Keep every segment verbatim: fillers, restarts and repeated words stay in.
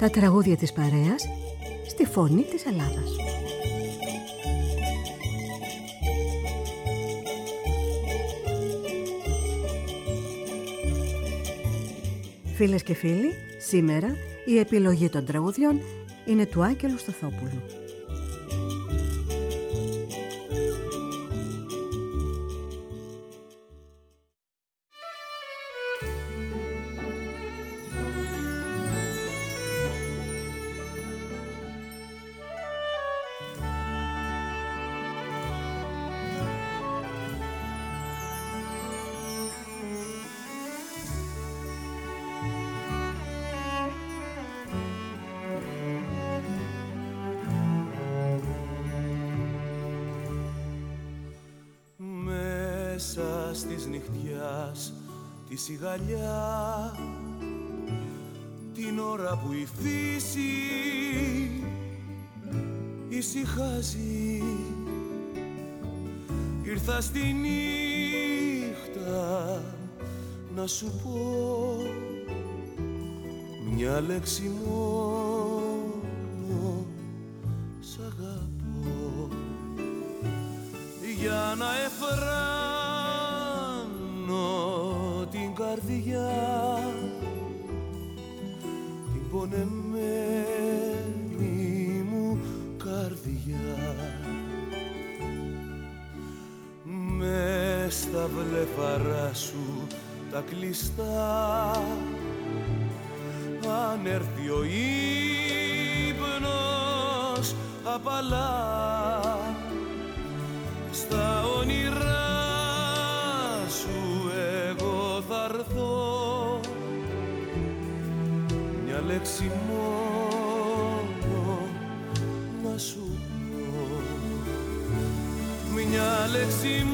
Τα τραγούδια της παρέας στη φωνή της Ελλάδας. Φίλες και φίλοι, σήμερα η επιλογή των τραγουδιών είναι του Άγγελου Σταθόπουλου. Της νυχτιάς τη σιγαλιά, την ώρα που η φύση ησυχάζει, ήρθα στη νύχτα να σου πω μια λέξη μόνο, σ' αγαπώ, για να εφράσω την καρδιά, την πονεμένη μου καρδιά. Μες στα βλεφαρά σου τα κλειστά, αν έρθει ο ύπνος απαλά, στα όνειρά σου εγώ θα έρθω, μια λέξη μόνο να σου πω, μια λέξη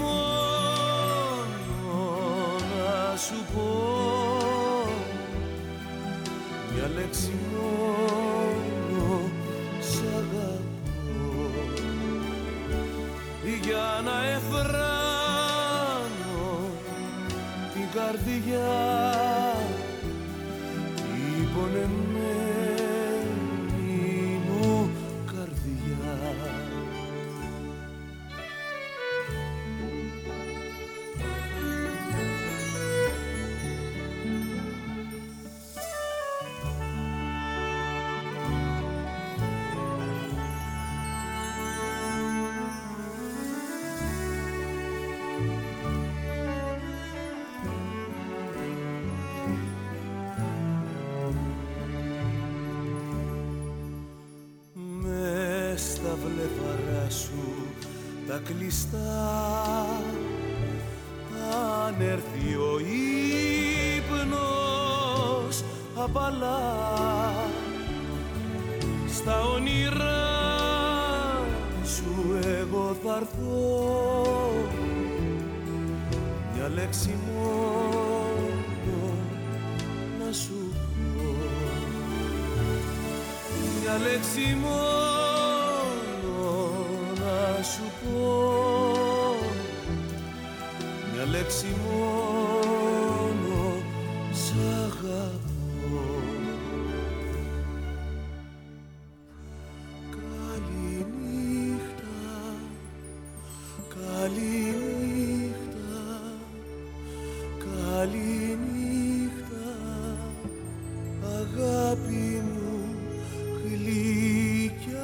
μόνο να σου πω, μια λέξη μόνο, σ' αγαπώ, για να εφράνω την καρδιά, την πονεμένη μου καρδιά. Βλεφαρά σου τα κλειστά, αν έρθει ο ύπνος απαλά, στα όνειρά σου εγώ θα έρθω, μια λέξη μόνο να σου πω, μια λέξη μόνο να σου πω, μια λέξη μόνο, σ' αγαπώ. Καληνύχτα, καληνύχτα, καληνύχτα, αγάπη μου γλυκιά.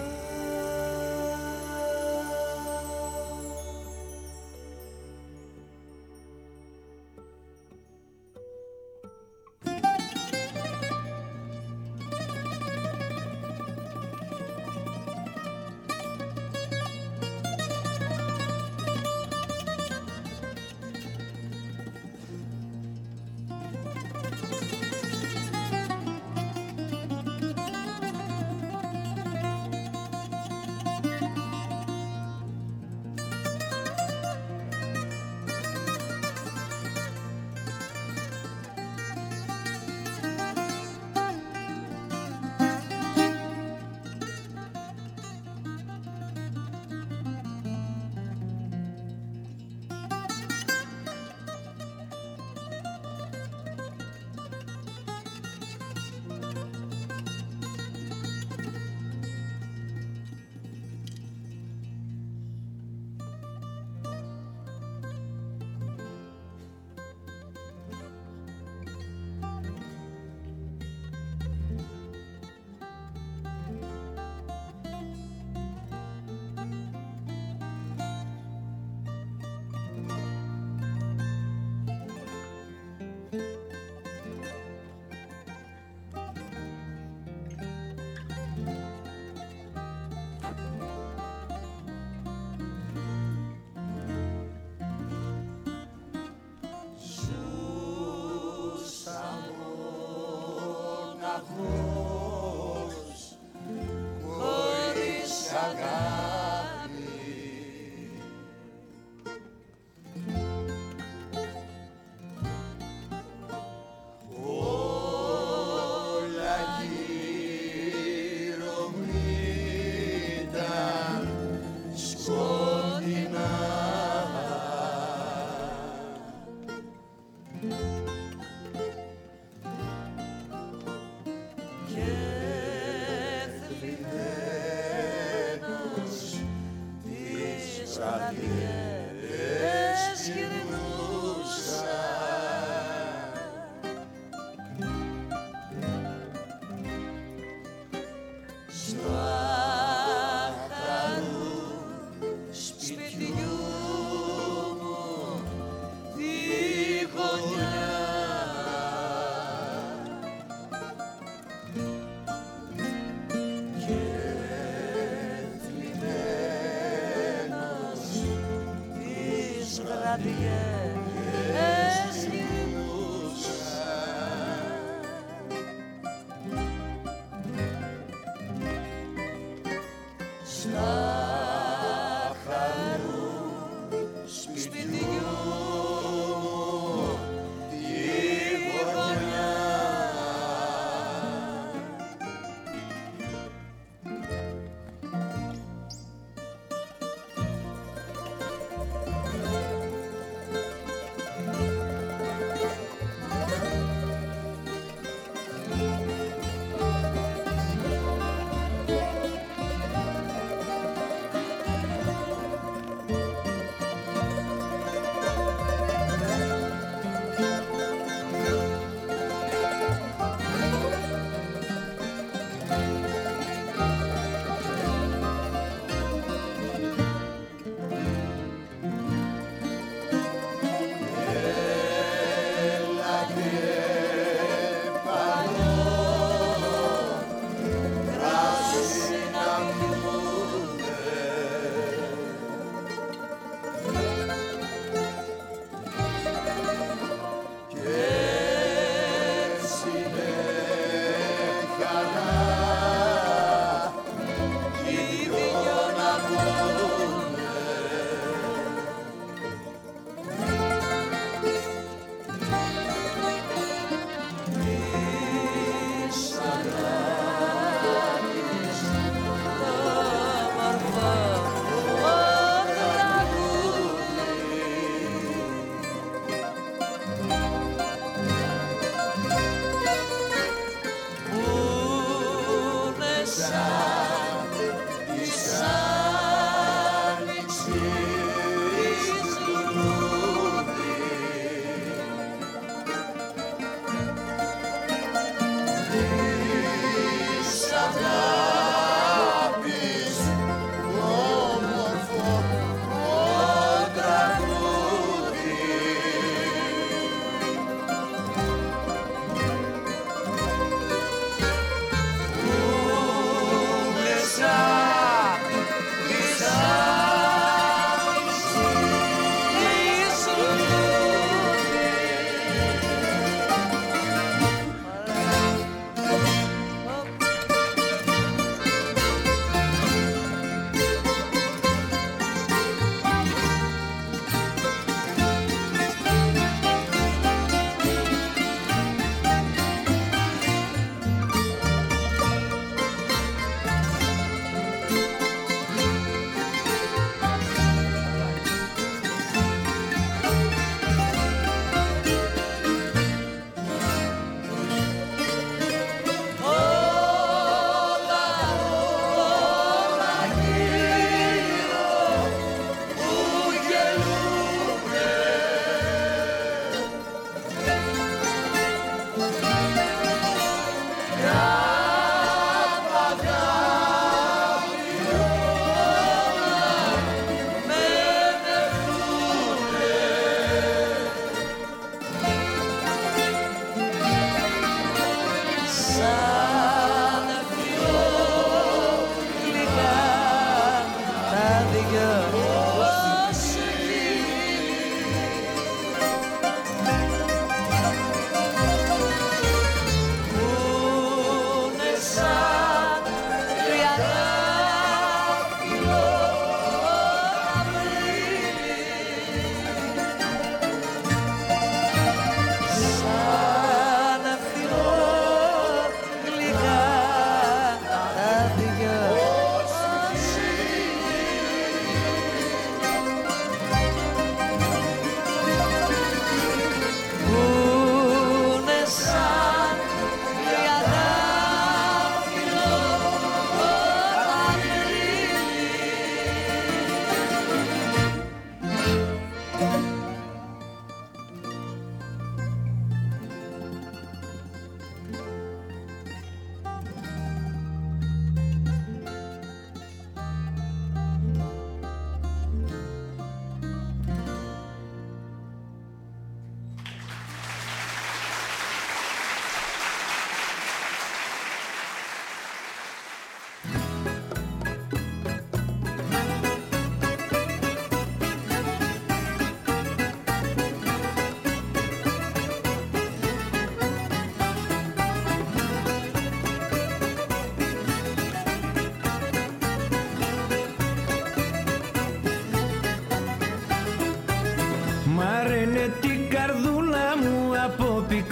αδιές γυρνούσα. Στα χαρού σπιτιού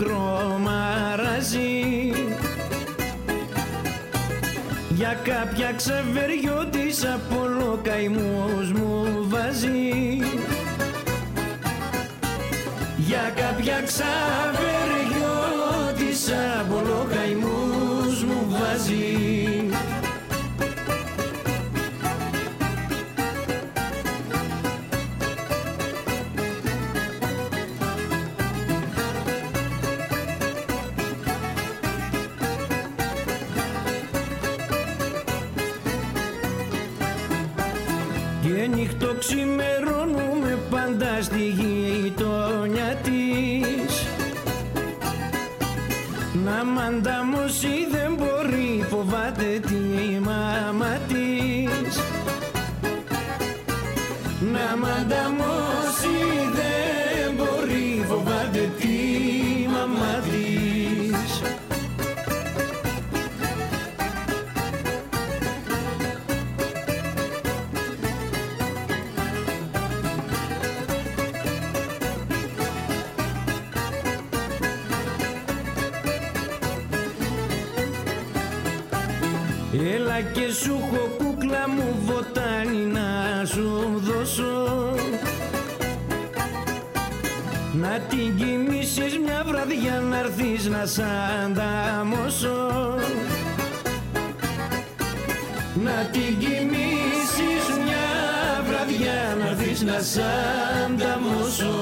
μικρό μαραζί. Για κάποια ξαβεριώτησα πολλό καημούς μου βάζει. Για κάποια ξαβεριώτησα πολλό καημούς μου βάζει. Και νύχτο ξημερώνουμε πάντα στη γειτονιά της. Να μ' ανταμώσει δεν μπορεί, φοβάται τη μάμα της. Να μ' ανταμώσει δεν μπορεί, φοβάται τη μάμα της. Έλα και σου έχω κούκλα μου βοτάνι να σου δώσω. Να την κοιμήσεις μια βραδιά να'ρθείς να σ' ανταμώσω. Να την κοιμήσεις μια βραδιά να'ρθείς να σ' ανταμώσω.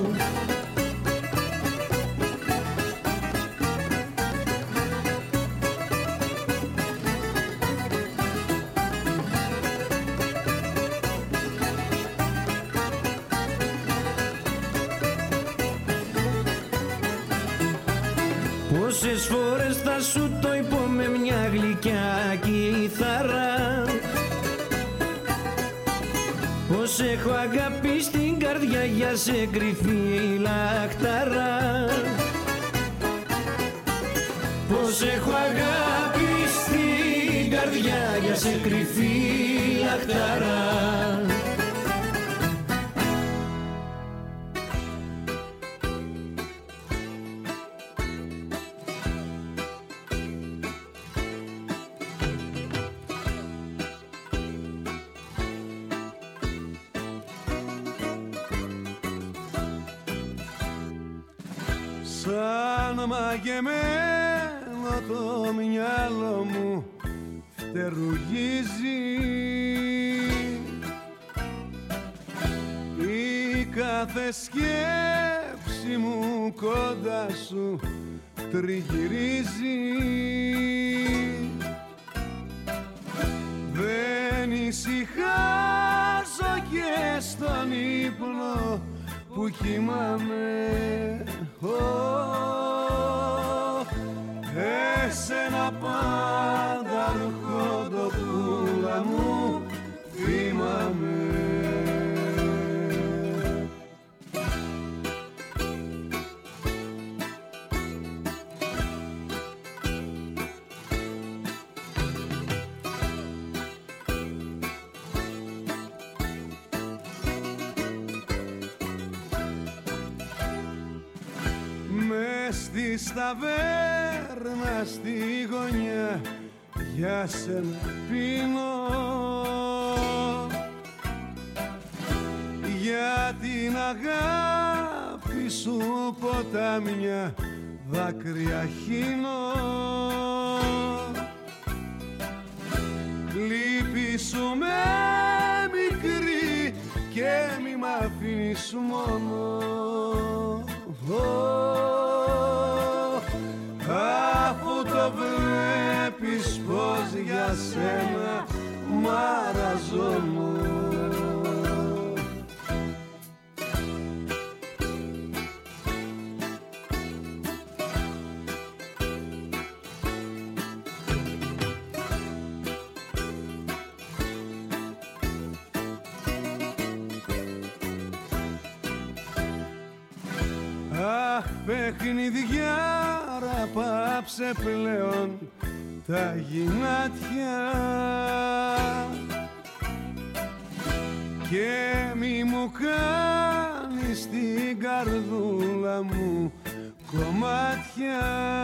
Πόσες φορές θα σου το είπω με μια γλυκιά κιθάρα, πως έχω αγάπη στην καρδιά για σε κρυφή λαχτάρα. Πως έχω αγάπη στην καρδιά για σε κρυφή λαχτάρα. Σαν μαγεμένο το μυαλό μου φτερουγίζει. Η κάθε σκέψη μου κοντά σου τριγυρίζει. Δεν ησυχάζω και στον ύπνο που κοιμάμαι. Oh, εσένα πάντα αρχοντοπούλα μου θυμάμαι. Στη σταβέρνα στη γωνιά για σένα πίνω, για την αγάπη σου ποτάμια δάκρυα χύνω. Λύπη σου με μικρή και μη μ' αφήνεις μόνο. Αφού το βλέπεις πως για σένα μαραζόμουν. Αχ, παιχνιδιάρα, πάψε πλέον τα γυνάτια και μη μου κάνεις την καρδούλα μου κομμάτια.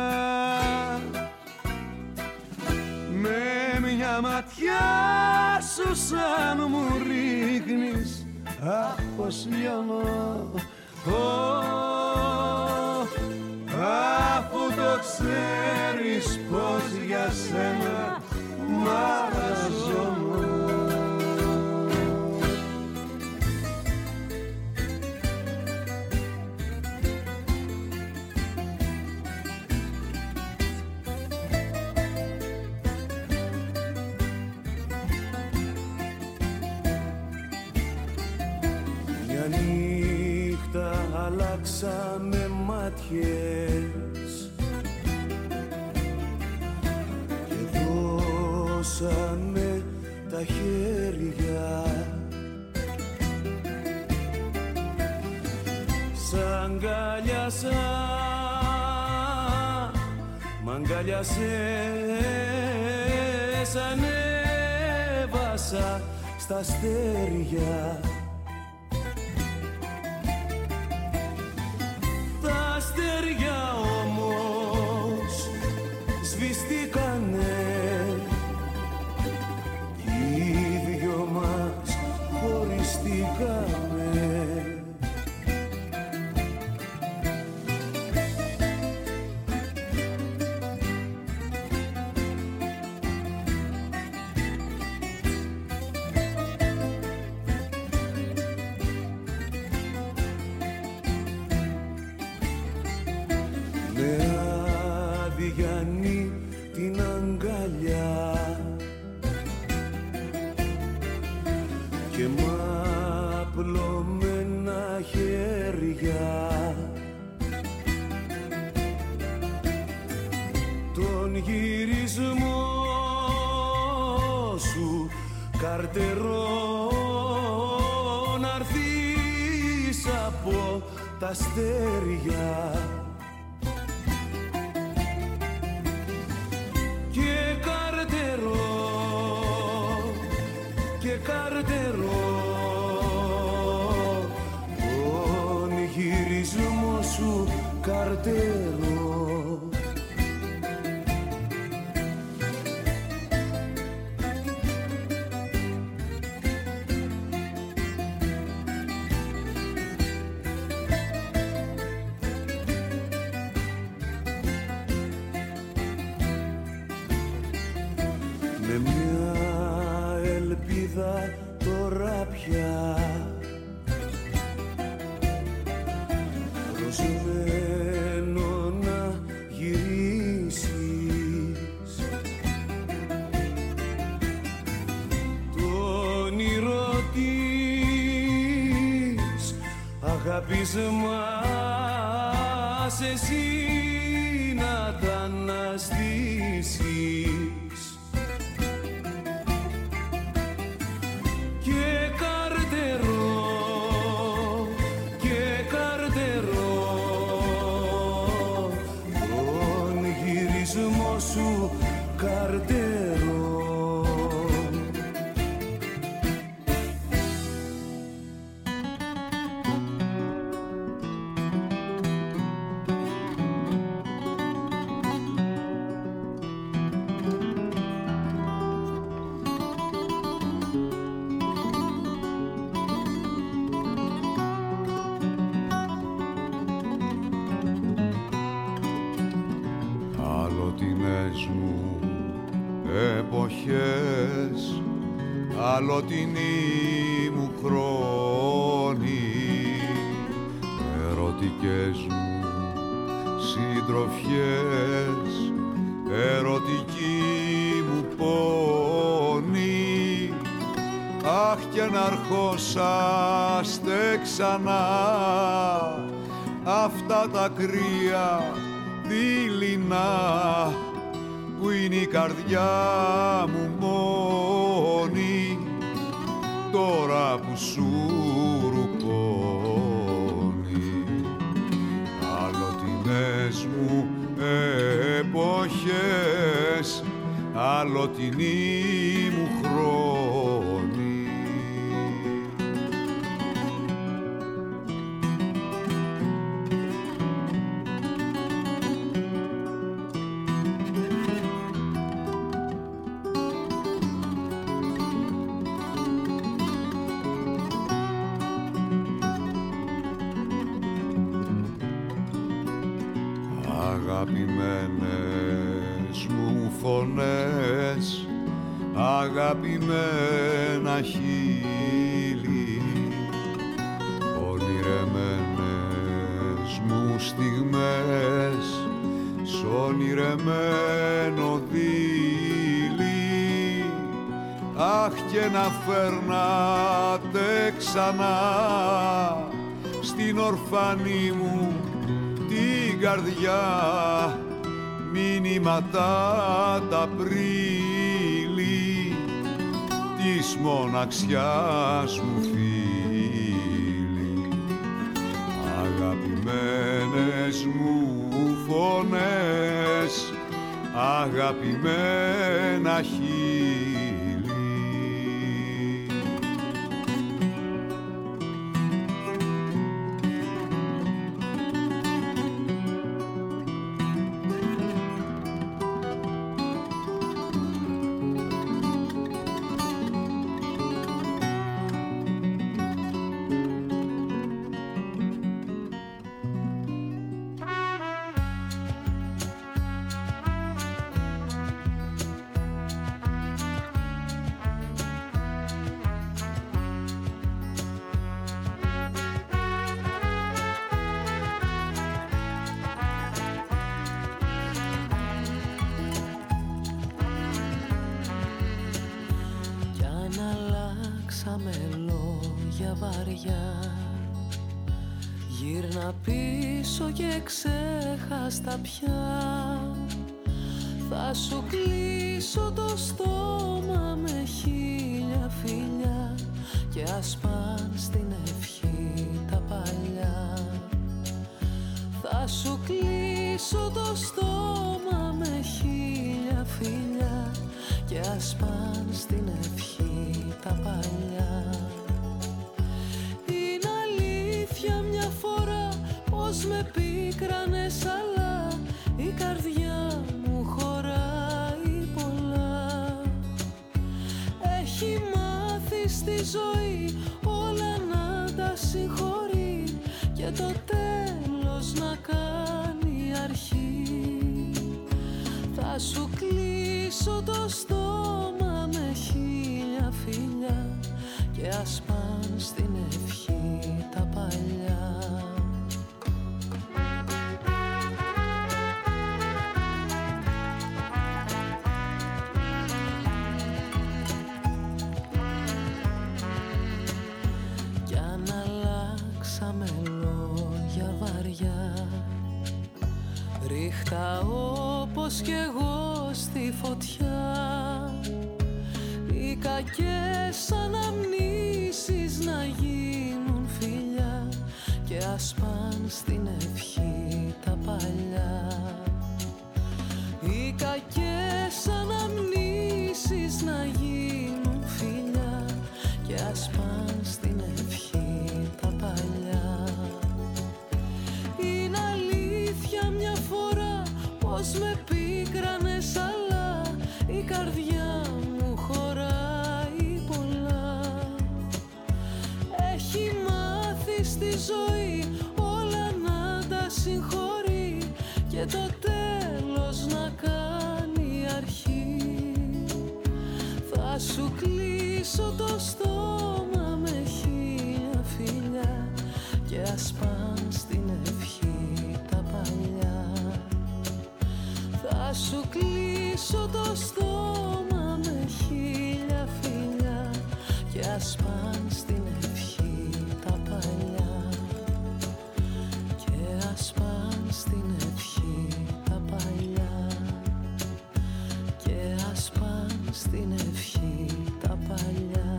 Με μια ματιά σου σαν μου ρίχνεις άπως λιώνω. Αφού το ξέρεις πως για σένα μ' αραζώνω. Μια νύχτα αλλάξαμε μάτιες και δώσαμε τα χέρια. Σ' αγκάλιασα, μ' αγκάλιασες, ανέβασα στα αστέρια. Τα αστέρια όμως σβηστήκανε κι οι δυο μας χωριστήκανε. Την αγκαλιά και μαπλωμένα χέρια τον γυρισμό σου καρτερό να'ρθείς από τα αστέρια. Τον γυρισμό σου καρτερό. Με μια ελπίδα τώρα πια προσμένω να γυρίσεις. Το όνειρο της αγάπης μας εσύ να τα αναστήσεις. Σου καρτερό. Εποχές, αλλοτινοί μου χρόνοι, ερωτικές μου συντροφιές, ερωτική μου πόνη. Αχ, κι αν αρχόσαστε ξανά αυτά τα κρύα δειλινά που είναι η καρδιά μου μόνη, τώρα που σου ρουπώνει. Αλλοτινές μου εποχές, αλλοτινοί μου χρόνοι. Αγαπημένες μου φωνές, αγαπημένα χείλη, ονειρεμένες μου στιγμές, σ' ονειρεμένο δίλη, αχ και να φέρνατε ξανά στην ορφανή μου την καρδιά μηνύματα τα πρίλη της μοναξιάς μου φίλοι. Αγαπημένες μου φωνές, αγαπημένα χείλη. Ξέχαστα πια, θα σου κλείσω το στόμα με χίλια φιλιά και ας παν στην ευχή τα παλιά. Θα σου κλείσω το στόμα με χίλια φιλιά και ας παν στην ευχή τα παλιά. Είναι αλήθεια μια φορά πως με πίκρανες, αλλά η καρδιά μου χωράει πολλά. Έχει μάθει στη ζωή όλα να τα συγχωρεί και το τέλος να κάνει αρχή. Θα σου κλείσω το στόμα με χίλια φιλιά και ας παν στην ευχή τα παλιά. Ρίχτα όπως κι εγώ στη φωτιά, οι κακές αναμνήσεις να γίνουν φιλιά και ας παν στην ευχή τα παλιά. Οι κακές αναμνήσεις να γίνουν φιλιά και ας παν στην ευχή τα παλιά. Είναι αλήθεια μια φορά πως με πίκρανες, αλλά η καρδιά μου χωράει πολλά. Έχει μάθει στη ζωή όλα να τα συγχωρεί και το τέλος να κάνει αρχή. Θα σου κλείσω το στόμα με χίλια φιλιά και ας παν στην ευχή τα παλιά. Θα σου κλείσω το στόμα με χίλια φιλιά και ας παν στην ευχή τα παλιά. Και ας παν στην ευχή τα παλιά. Και ας παν στην ευχή τα παλιά.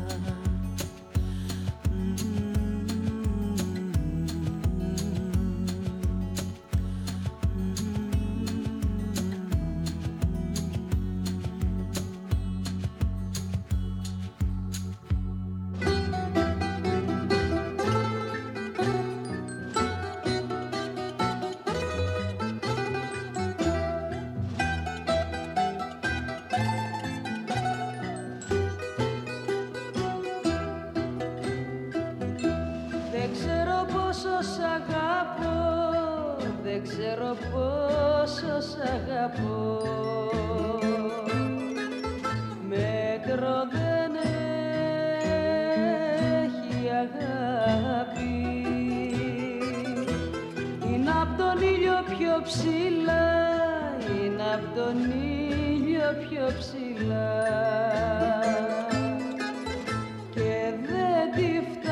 δεν ξέρω πόσο σ' αγαπώ. Μέτρο δεν έχει αγάπη, είναι απ' τον ήλιο πιο ψηλά, είναι απ' τον ήλιο πιο ψηλά και δεν τη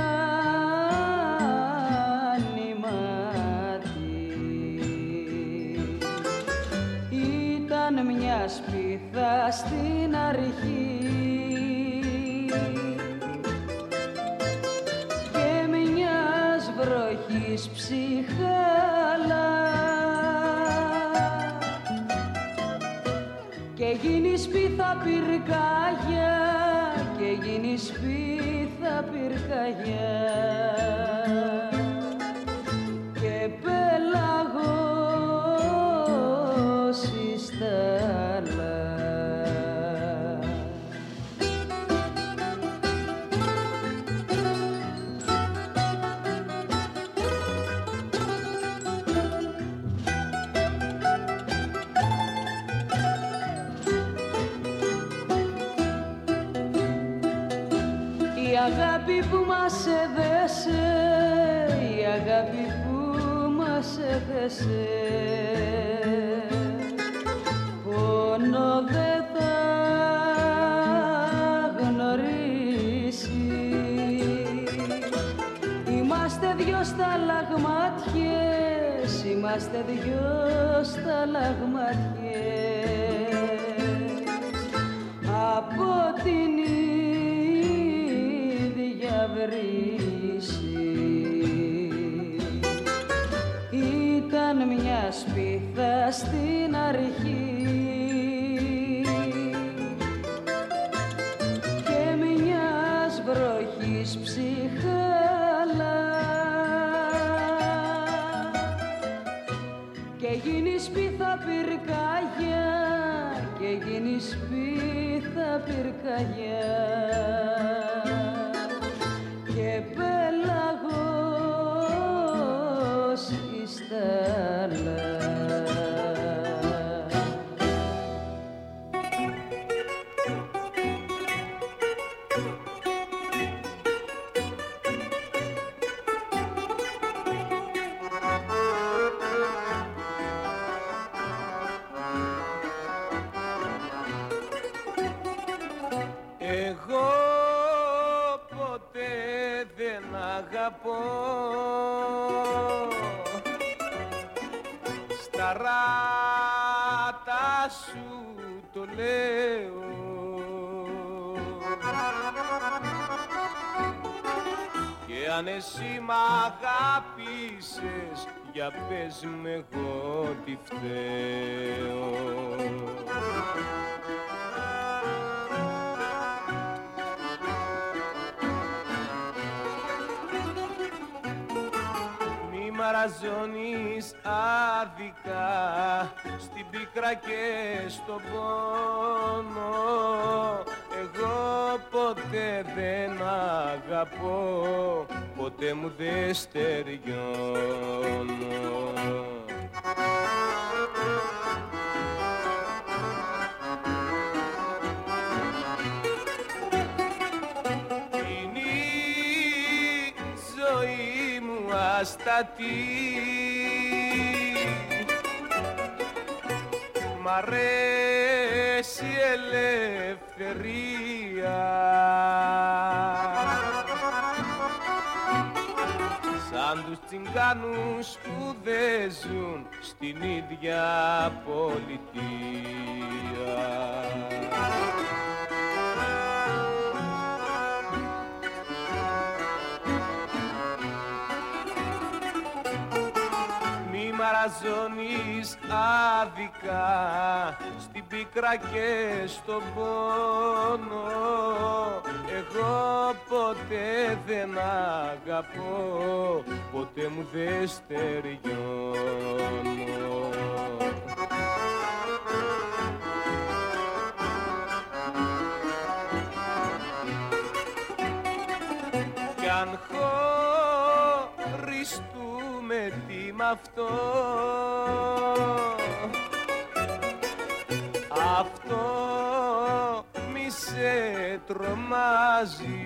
φτάνει μάτι. Ήταν μια σπίθα στην αρχή και μιας βροχής ψυχάλα και γίνει σπίθα πυρκαγιά, και γίνει σπίθα πυρκαγιά και πέλαγος η στάλα. Η αγάπη που μας έδεσε, η αγάπη που μας έδεσε, πόνο δεν θα γνωρίσει. Είμαστε δυο σταλαγμάτιες, είμαστε δυο σταλαγμάτιες από την βρύση. Ήταν μια σπίθα στην αρχή και μιας βροχής ψυχάλα και γίνει σπίθα πυρκαγιά, και γίνει σπίθα πυρκαγιά και πέλαγος η στάλα. Εγώ ποτέ δεν αγαπώ, στα ράτα σου το λέω, και αν εσύ μ' αγάπησες, για πες μ' εγώ τι φταίω. Μαραζώνεις άδικα στην πίκρα και στον πόνο. Εγώ ποτέ δεν αγαπώ, ποτέ μου δεν στεριώνω. Είναι η ζωή μου αστατή, μ' αρέσει η ελευθερία, σαν τους τσιγκάνους που δεν ζουν στην ίδια πολιτεία. Μαραζώνεις άδικα στην πίκρα και στον πόνο. Εγώ ποτέ δεν αγαπώ, ποτέ μου δεν στεριώνω. Κι αν χωριστούμε τη είμαι αυτό, αυτό μη σε τρομάζει.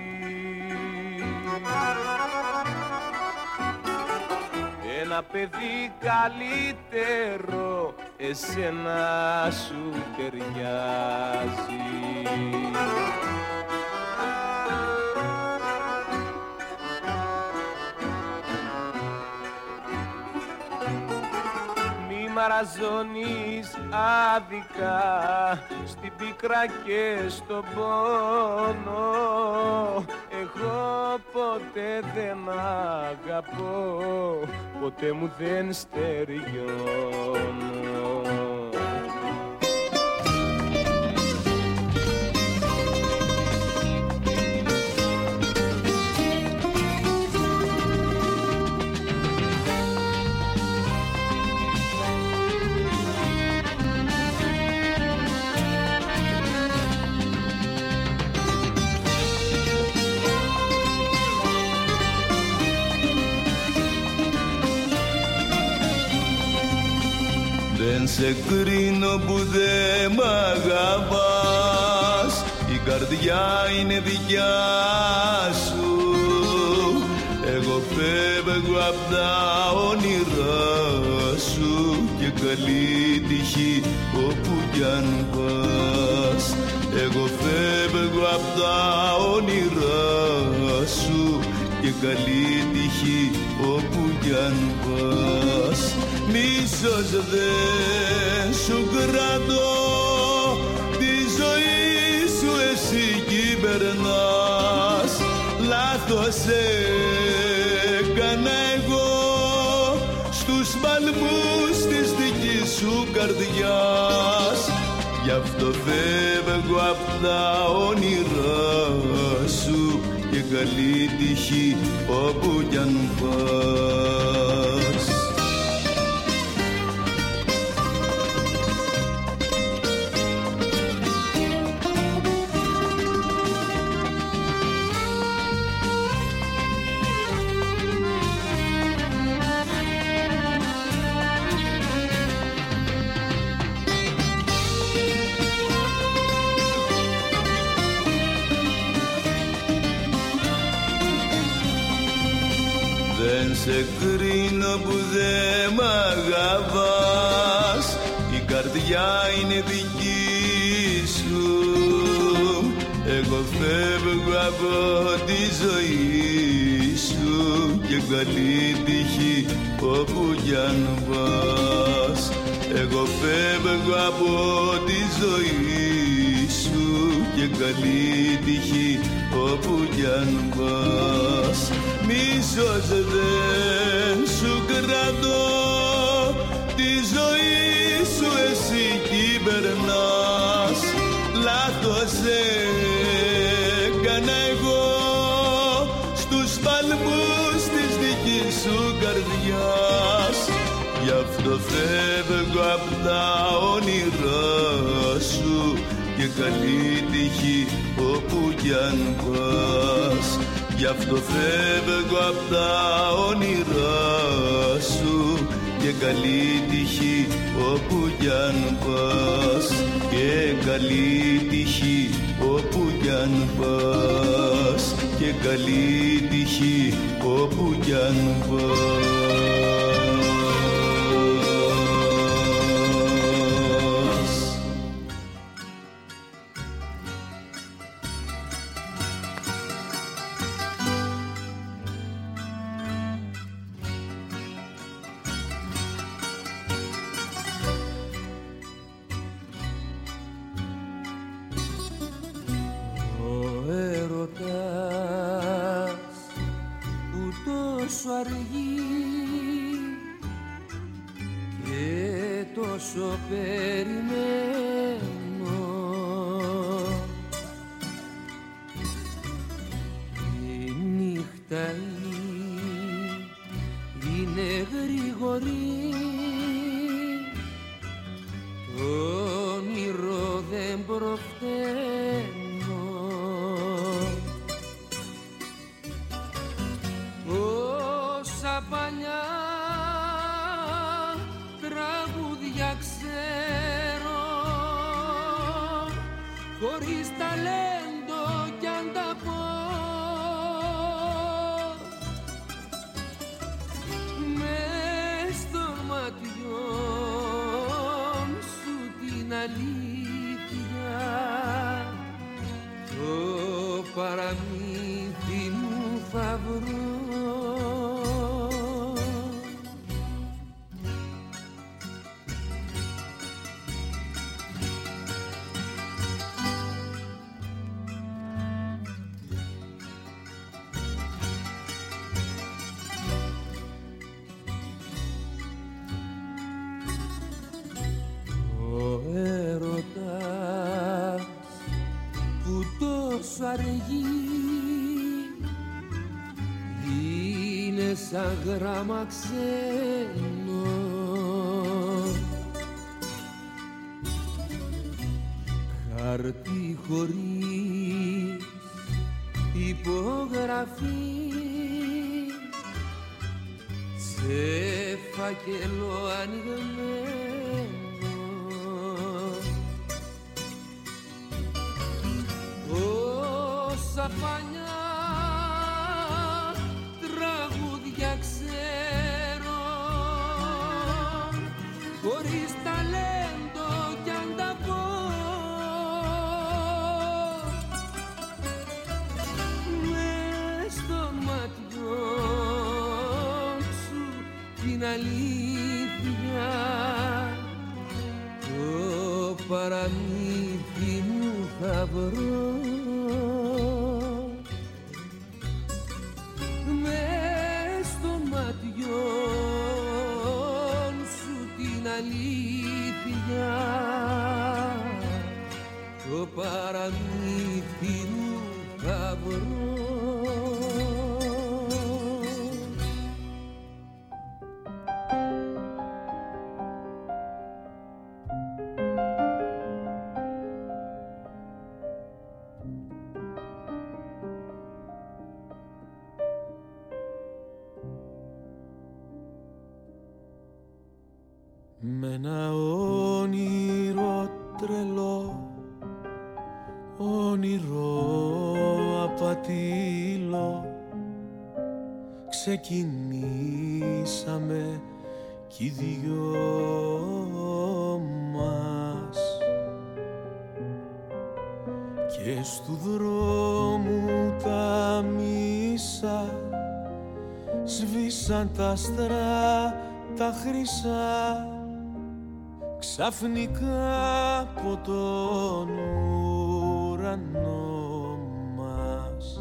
Ένα παιδί καλύτερο εσένα σου ταιριάζει. Μη μαραζώνεις άδικα στην πίκρα και στον πόνο. Εγώ ποτέ δεν αγαπώ, ποτέ μου δεν στεριώνω. Δεν σε κρίνω που δε μ' αγαπάς, η καρδιά είναι δικιά σου. Εγώ φεύγω απ' τα όνειρά σου και καλή τύχη όπου κι αν πας. Εγώ φεύγω απ' τα όνειρά σου και καλή τύχη όπου κι αν πας. Μίσος δεν σου κρατώ, τη ζωή σου εσύ κυβερνάς. Λάθος έκανα εγώ στους παλμούς της δικής σου καρδιάς. Γι' αυτό φεύγω απ' τα όνειρά σου και καλή τύχη όπου κι αν πας. Δεν σε κρίνω που δε μ' αγαπάς, η καρδιά είναι δική σου. Εγώ φεύγω από τη ζωή σου και καλή τύχη όπου κι αν πας. Εγώ φεύγω από τη ζωή σου και καλή τύχη όπου κι αν πας. Μίσος δεν σου κρατώ, τη ζωή σου εσύ κυβερνάς. Λάθος έκανα εγώ στους παλμούς της δικής σου καρδιάς. Γι' αυτό φεύγω απ' τα όνειρά σου και καλή τύχη όπου κι αν πας. Γι' αυτό φεύγω απ' τα όνειρά σου και καλή τύχη όπου κι αν πας. Και καλή τύχη όπου κι αν πας. Και καλή τύχη όπου κι αν πας. Όσα παλιά παραμύθι μου θα βρω. Σαν γράμμα ξένο, χαρτί χωρίς υπογραφή, σε φάκελο ανοιγμένο, όσα πανιά ξέρω, χωρίς ταλέντο κι αν τα πω, μες στο ματιό σου την αλήθεια, το παραμύθι μου θα βρω. Αλήθεια, το παραμύθι μου θα βρω. Με ένα όνειρο τρελό, όνειρο απατήλο, ξεκινήσαμε κι οι δυο μας, και στου δρόμου τα μίσα σβήσαν τα άστρα τα χρυσά, ξαφνικά από τον ουρανό μας.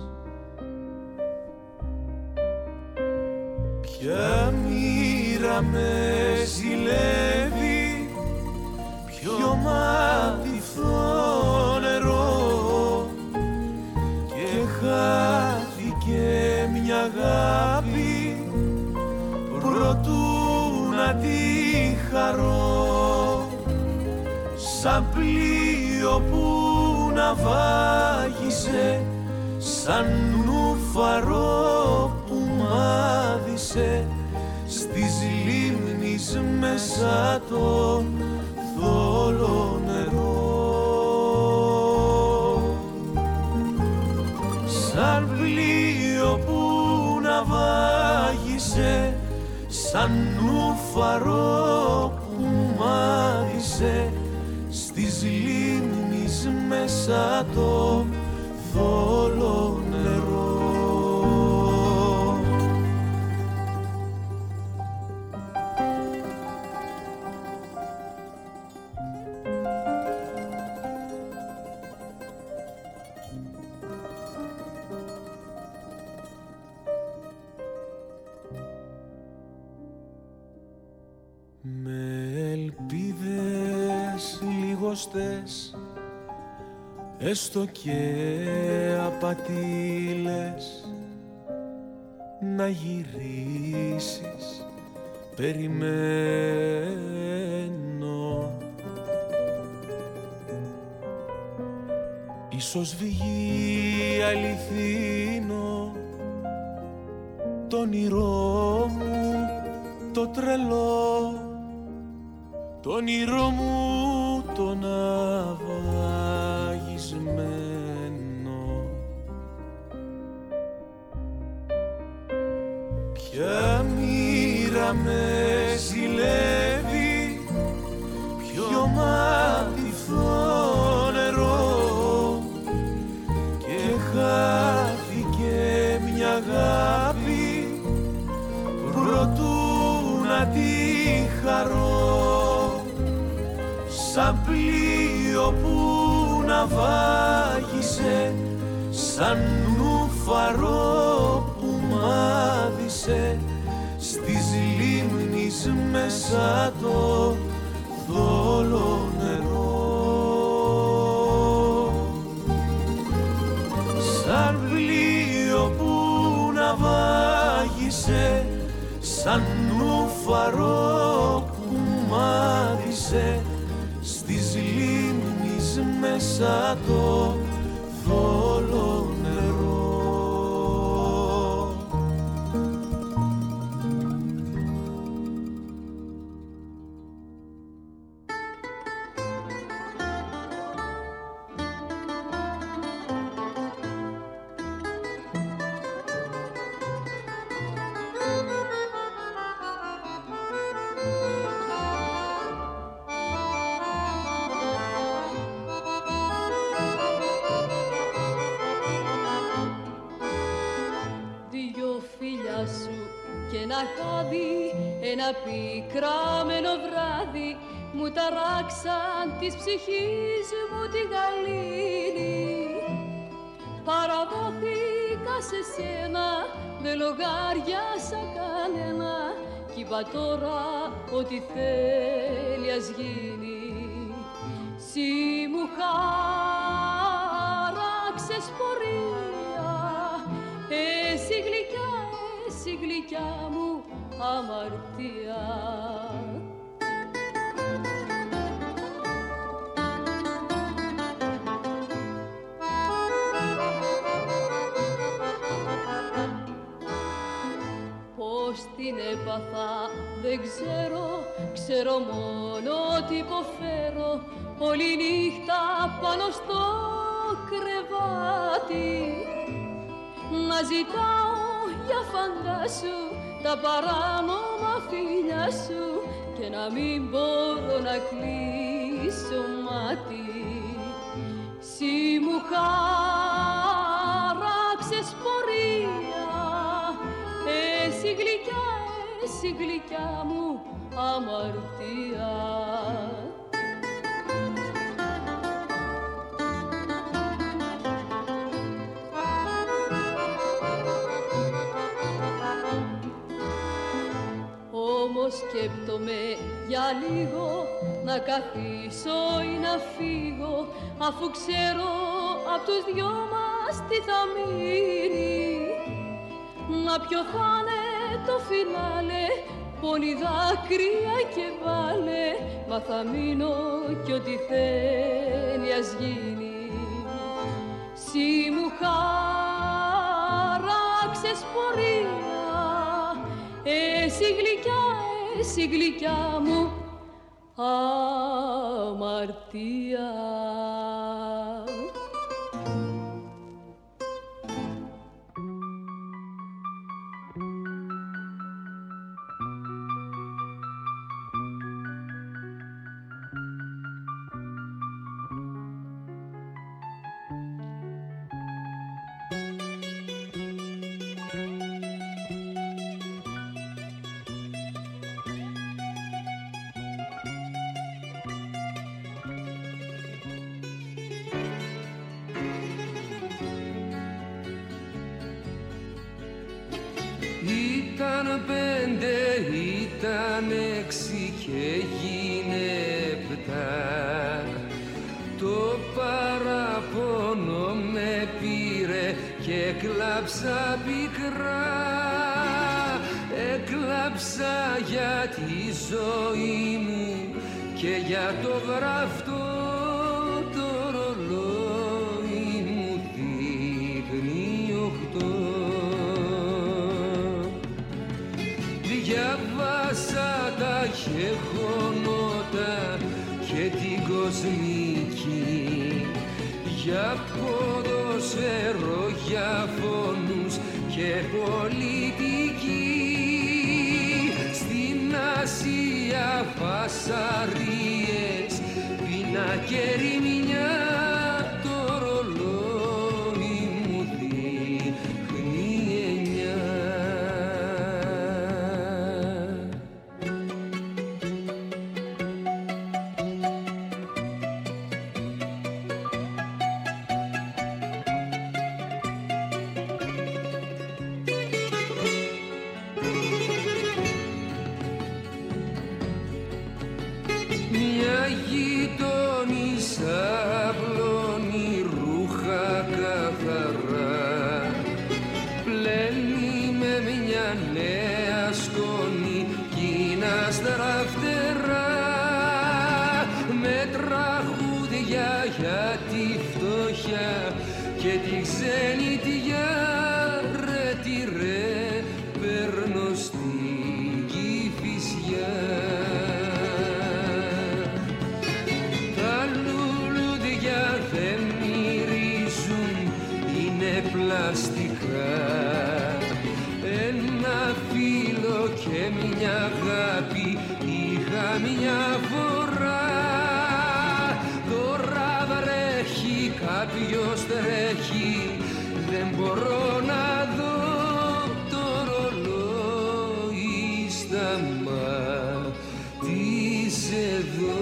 Ποια μοίρα με ζηλεύει, ποιο μάτι φθό νερό, και χάθηκε μια αγάπη προτού να τη χαρώ, σαν πλοίο που ναυάγησε, σαν νουφαρό που μάδισε στις λίμνης μέσα το θόλο νερό, σαν πλοίο που ναυάγησε, σαν νουφαρό που μάδισε στις λίμνης μέσα το θόλο νερό. Με ελπίδες λιγοστές, έστω και απατήλες, να γυρίσεις περιμένω. Ίσως βγει αληθινό το όνειρό μου το τρελό, το όνειρό μου το ναυαγισμένο. Ποια μοίρα με ζηλεύει, ποιο μάτι φθό νερό, και χάρη σαν πλοίο που ναυάγησε, σαν νουφαρό που μάδισε στις λίμνης μέσα το θόλο νερό. Σαν πλοίο που ναυάγησε, σαν νουφαρό που μάδισε στις λίμνης μέσα το θόλο νερό. Ένα πικραμένο βράδυ μου ταράξαν της ψυχής μου τη γαλήνη. Παραδόθηκα σε σένα, δεν λογάριασα κανένα κι είπα τώρα ό,τι θέλει ας γίνει. Συ μου χάραξες πορεία, εσύ γλυκιά, εσύ γλυκιά μου αμαρτία. Πώς την έπαθα δεν ξέρω, ξέρω μόνο ότι υποφέρω όλη νύχτα πάνω στο κρεβάτι. Να ζητάω για φαντάσου τα παράνομα φιλιά σου και να μην μπορώ να κλείσω μάτι. Συ μου χάραξες πορεία, εσύ γλυκιά, εσύ γλυκιά μου αμαρτία. Όμως σκέπτομαι για λίγο να καθίσω ή να φύγω, αφού ξέρω απ' τους δυο μας τι θα μείνει. Μα ποιο θα είναι το φινάλε, πόνοι δάκρυα και βάλε, μα θα μείνω κι ό,τι θέλει ας γίνει. Συ μου χάραξες πορεία, εσύ γλυκιά, εσύ γλυκιά μου αμαρτία. Ήταν πέντε, ήταν έξι και έγινε επτά. Το παραπονό με πήρε και έκλαψα πικρά. Έκλαψα για τη ζωή μου και για το γραφτό το ρολόι μου δείχνει οχτώ. Διαβάσα τα γεγονότα και την κοσμική, για ποδοσφαίρο, για φόνους και πολιτική. Στην Ασία φασαρίες, πείνα και ρημιά, το ρολόι μου δείχνει εννιά. ξενιτιά ρε τι ρε παίρνω στην Κηφισιά. Τα λουλούδια δεν μυρίζουν, είναι πλαστικά. Ένα φίλο και μια αγάπη είχα μια φορά. Τώρα βρέχει, κάποιος τρέχει, δεν μπορώ να δω το ρολόι σταμάτησε εδώ.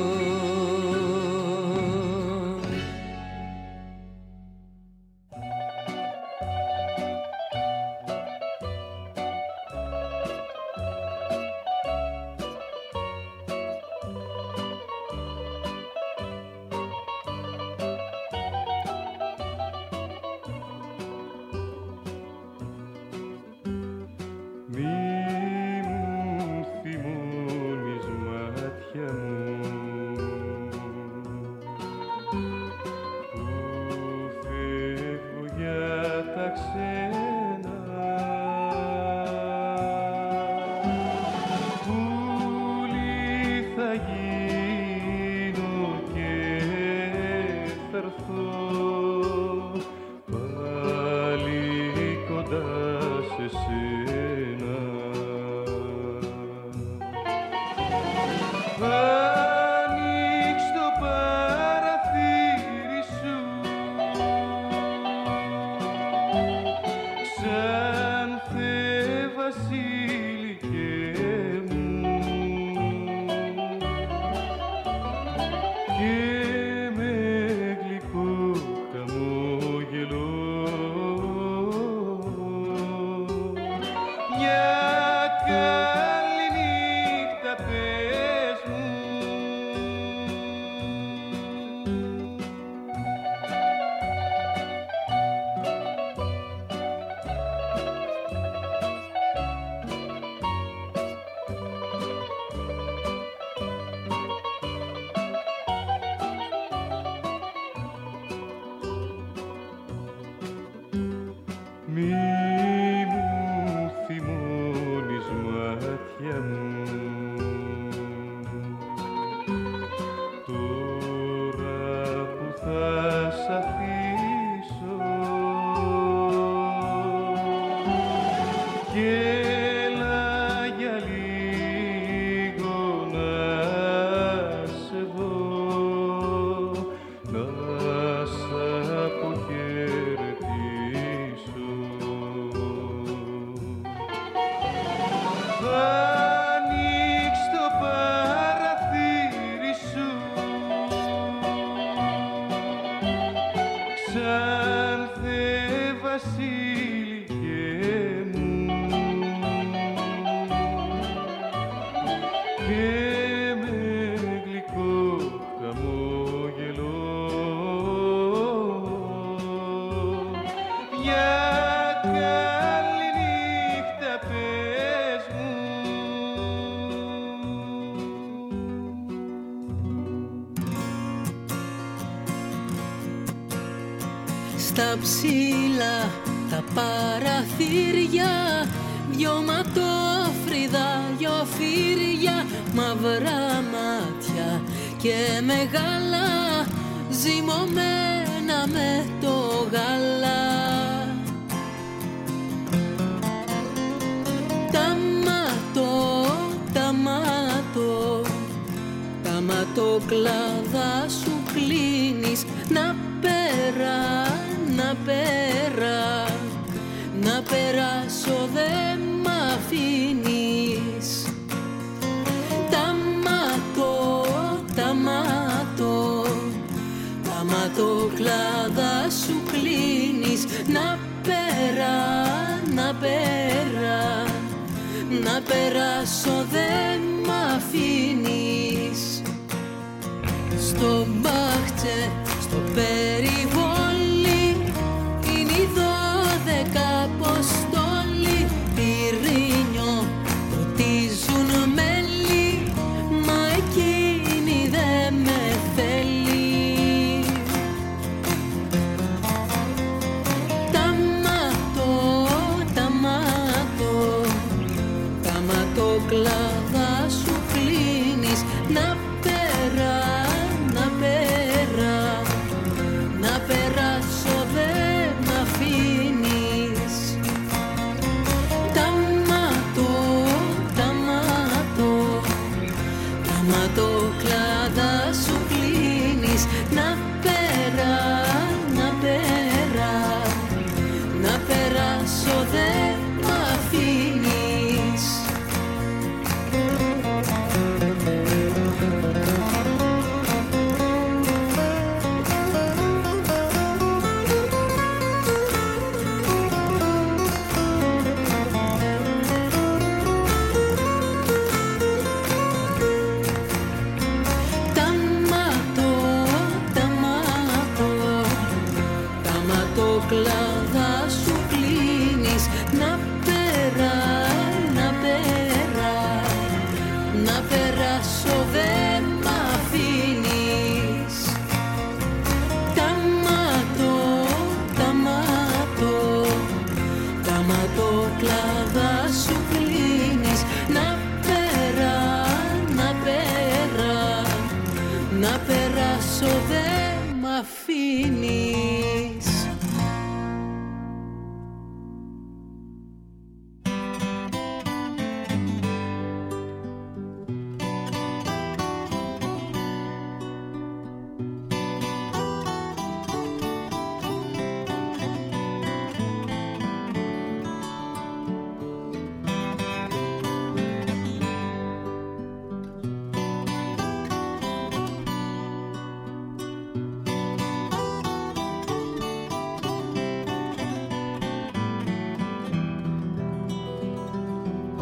Στα ψηλά τα παραθύρια, δυο ματόφρυδα, δυο φύρια, μαυρά μάτια και μεγάλα, ζυμωμένα με το γάλα. Τα ματώ, τα ματώ, τα ματοκλάδα σου κλείνεις, να πέρα, να πέρα, να περάσω δε μ' αφήνεις. Τα ματώ, τα ματώ, τα ματοκλάδα σου κλείνεις, να πέρα, να πέρα, να περάσω δε μ' αφήνεις. Στο μπάχτσε, στο περιβόλι, είναι οι δώδεκα αποστόλοι, πυρήνιο ποτίζουν μέλι, μα εκείνη δε με θέλει.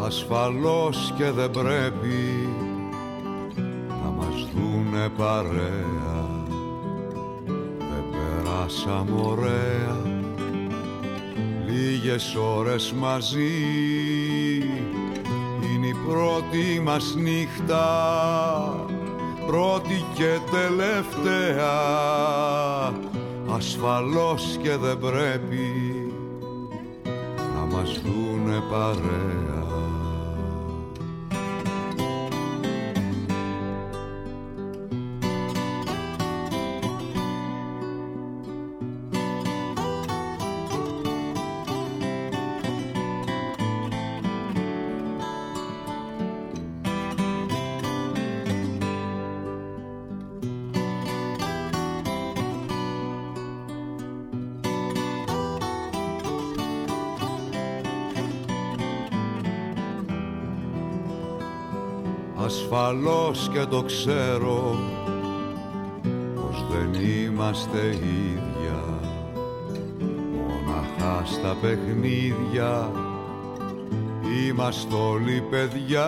ασφαλώς και δεν πρέπει να μας δουνε παρέα. Δεν περάσαμε ωραία λίγες ώρες μαζί. Είναι η πρώτη μας νύχτα, πρώτη και τελευταία. Ασφαλώς και δεν πρέπει να μας δουνε παρέα. Ασφαλώς και το ξέρω πως δεν είμαστε ίδια, μοναχά στα παιχνίδια είμαστε όλοι παιδιά.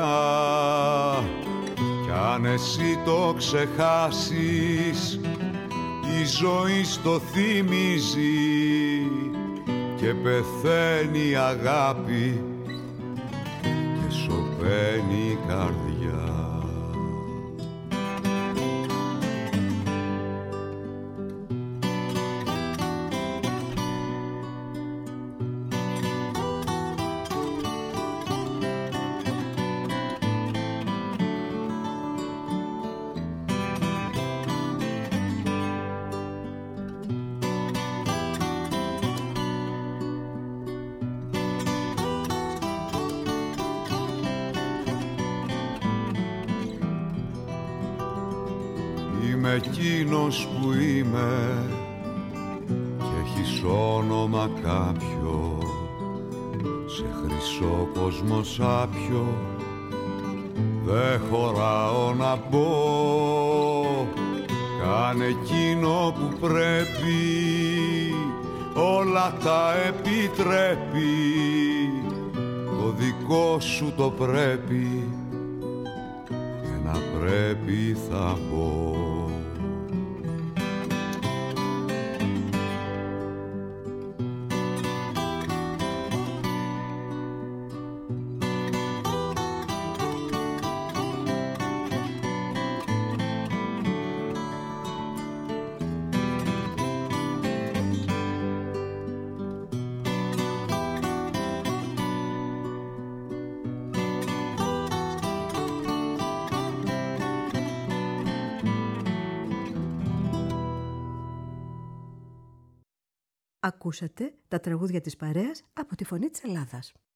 Κι αν εσύ το ξεχάσεις η ζωή στο θυμίζει και πεθαίνει η αγάπη και σωπαίνει η καρδιά. Είμαι εκείνος που είμαι και έχεις όνομα κάποιο, σε χρυσό κόσμο σάπιο δεν χωράω να μπω. Κάνε εκείνο που πρέπει, όλα τα επιτρέπει, το δικό σου το πρέπει, ένα πρέπει θα πω. Ακούσατε τα τραγούδια της παρέας από τη Φωνή της Ελλάδας.